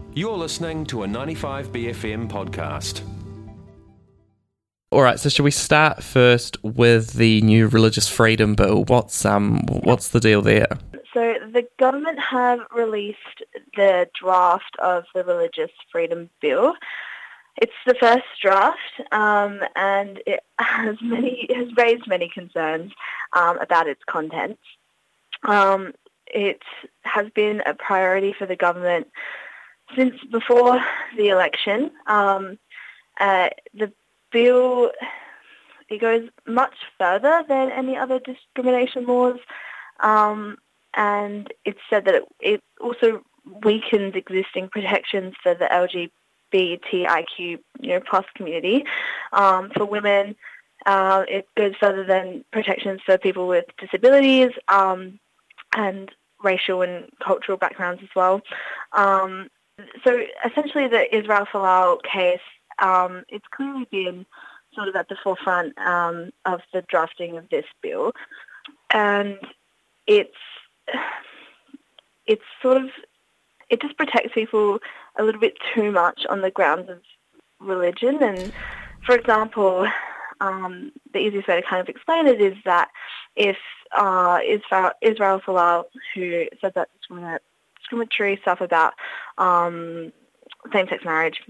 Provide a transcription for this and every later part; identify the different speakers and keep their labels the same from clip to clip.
Speaker 1: You're listening to a 95BFM podcast.
Speaker 2: All right, so shall we start first with the new Religious Freedom Bill? What's the deal there?
Speaker 3: So the government have released the draft of the Religious Freedom Bill. It's the first draft, and it has raised many concerns about its contents. It has been a priority for the government since before the election. The bill, it goes much further than any other discrimination laws, and it's said that it also weakens existing protections for the LGBTIQ plus community. For women, it goes further than protections for people with disabilities and racial and cultural backgrounds as well. So essentially the Israel Folau case, it's clearly been sort of at the forefront of the drafting of this bill, and it just protects people a little bit too much on the grounds of religion. And for example, the easiest way to kind of explain it is that if Israel Folau, who said that discriminatory stuff about same-sex marriage,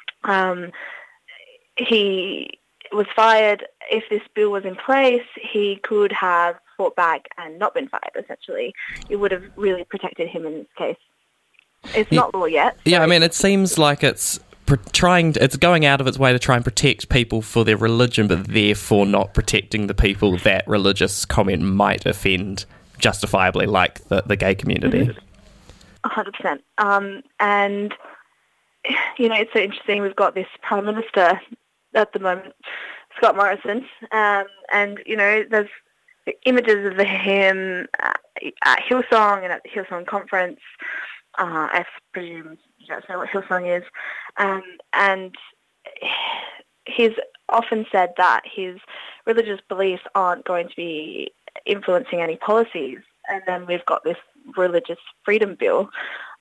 Speaker 3: he was fired. If this bill was in place, he could have fought back and not been fired, essentially. It would have really protected him in this case. It's not law yet. So.
Speaker 2: Yeah, I mean, it seems like it's going out of its way to try and protect people for their religion, but therefore not protecting the people that religious comment might offend justifiably, like the gay community.
Speaker 3: 100%. And, it's so interesting. We've got this Prime Minister at the moment, Scott Morrison, and, there's images of him at Hillsong and at the Hillsong conference. I presume you guys know what Hillsong is. And he's often said that his religious beliefs aren't going to be influencing any policies. And then we've got this Religious Freedom Bill.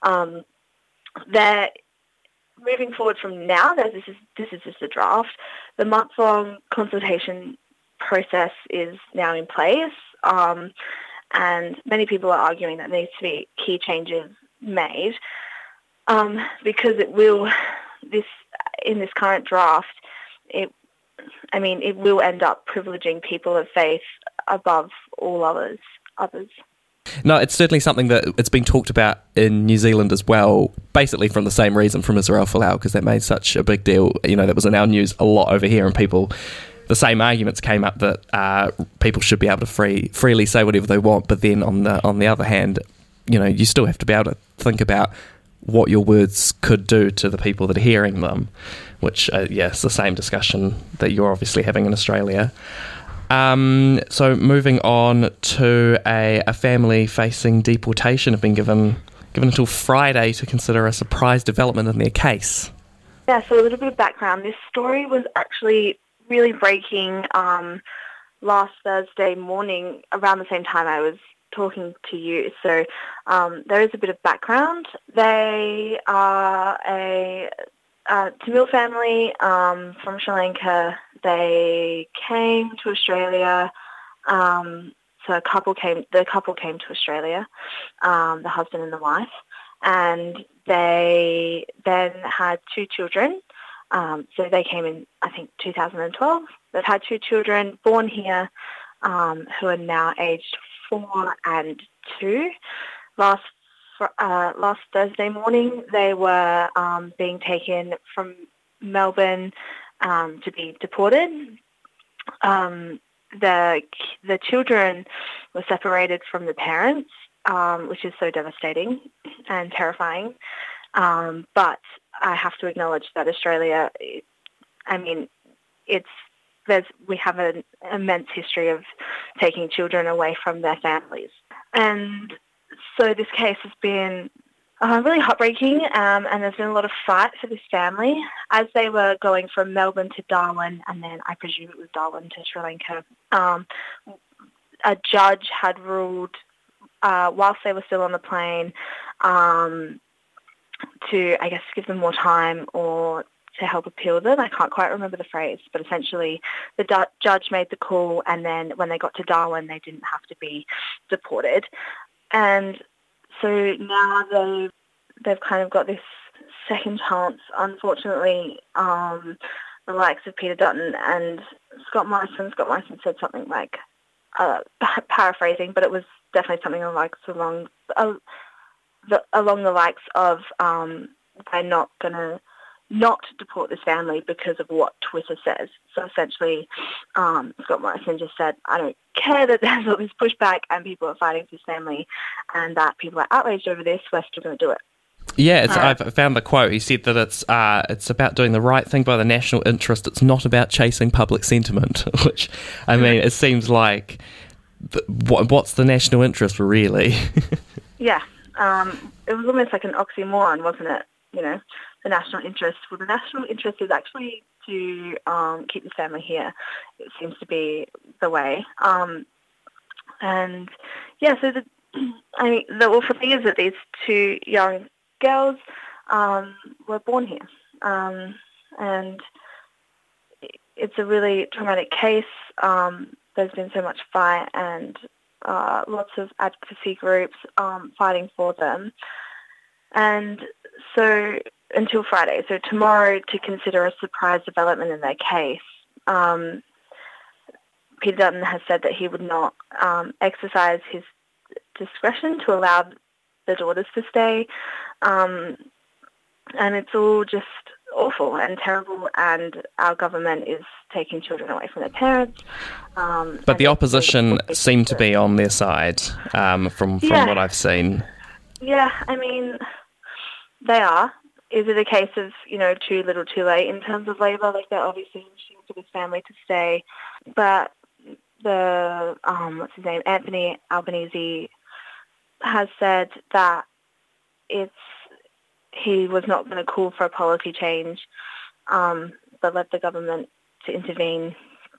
Speaker 3: They're moving forward from now. This is just a draft. The month-long consultation process is now in place, and many people are arguing that there needs to be key changes made because in this current draft, it will end up privileging people of faith above all others.
Speaker 2: No, it's certainly something that it's been talked about in New Zealand as well, basically from the same reason from Israel Folau, because that made such a big deal. That was in our news a lot over here, and the same arguments came up that people should be able to freely say whatever they want, but then on the other hand, you still have to be able to think about what your words could do to the people that are hearing them, which, it's the same discussion that you're obviously having in Australia. So moving on to a family facing deportation have been given until Friday to consider a surprise development in their case.
Speaker 3: Yeah, so a little bit of background. This story was actually really breaking last Thursday morning around the same time I was talking to you. So there is a bit of background. They are a Tamil family from Sri Lanka. They came to Australia. So the couple came to Australia, the husband and the wife, and they then had two children. So they came in, I think, 2012. They've had two children born here who are now aged 4 and 2. Last Thursday morning, they were being taken from Melbourne to be deported. The children were separated from the parents, which is so devastating and terrifying. But I have to acknowledge that Australia, we have an immense history of taking children away from their families. And so this case has been really heartbreaking, and there's been a lot of fight for this family as they were going from Melbourne to Darwin, and then I presume it was Darwin to Sri Lanka. A judge had ruled, whilst they were still on the plane, to, I guess, give them more time or to help appeal them. I can't quite remember the phrase, but essentially the judge made the call, and then when they got to Darwin, they didn't have to be deported. And so now they've kind of got this second chance. Unfortunately, the likes of Peter Dutton and Scott Morrison said something like, paraphrasing, but it was definitely something along the likes of they're not going to not deport this family because of what Twitter says. So essentially, Scott Morrison just said, I don't care that there's all this pushback and people are fighting for this family and that people are outraged over this, we're still going to do it.
Speaker 2: Yeah, I've found the quote. He said that it's about doing the right thing by the national interest. It's not about chasing public sentiment, which, I mean, it seems like, what's the national interest, really? Yeah.
Speaker 3: It was almost like an oxymoron, wasn't it? You know, the national interest. Well, the national interest is actually to keep the family here. It seems to be the way. And yeah, so the awful thing is that these two young girls were born here, and it's a really traumatic case. There's been so much fight and lots of advocacy groups fighting for them. And so until Friday, so tomorrow, to consider a surprise development in their case, Peter Dutton has said that he would not exercise his discretion to allow the daughters to stay. And it's all just awful and terrible, and our government is taking children away from their parents.
Speaker 2: But the opposition seem to be on their side, from what I've seen.
Speaker 3: Yeah, I mean, they are. Is it a case of, too little too late in terms of Labor? Like, they're obviously wishing for this family to stay. But the, Anthony Albanese has said that he was not going to call for a policy change, but let the government to intervene.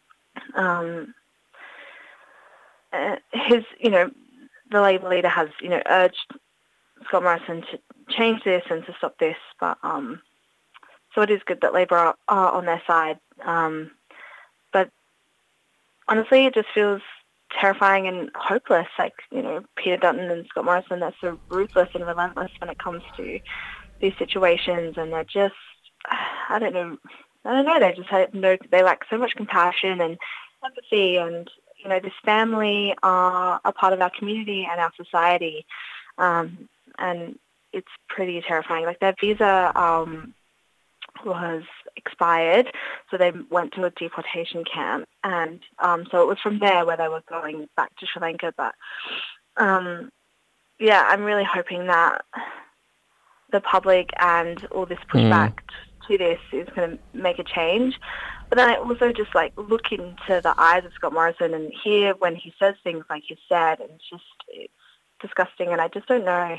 Speaker 3: The Labor leader has, urged Scott Morrison to change this and to stop this, but so it is good that Labor are on their side. But honestly, it just feels terrifying and hopeless. Like, Peter Dutton and Scott Morrison, they're so ruthless and relentless when it comes to these situations, and they're just, I don't know, they just they lack so much compassion and empathy, and, this family are a part of our community and our society, and it's pretty terrifying. Like, their visa was expired, so they went to a deportation camp, and so it was from there where they were going back to Sri Lanka. But I'm really hoping that the public and all this pushback to this is going to make a change. But then I also just look into the eyes of Scott Morrison and hear when he says things like he said, and it's disgusting, and I just don't know.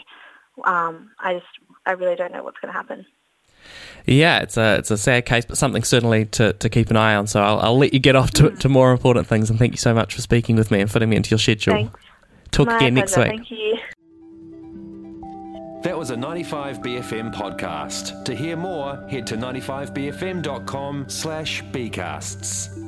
Speaker 3: I really don't know what's going to happen.
Speaker 2: Yeah, it's a sad case, but something certainly to keep an eye on. So I'll let you get off to more important things, and thank you so much for speaking with me and fitting me into your schedule.
Speaker 3: Thanks.
Speaker 2: Talk again next week.
Speaker 3: Thank you.
Speaker 1: That was a 95BFM podcast. To hear more, head to 95bfm.com/bcasts.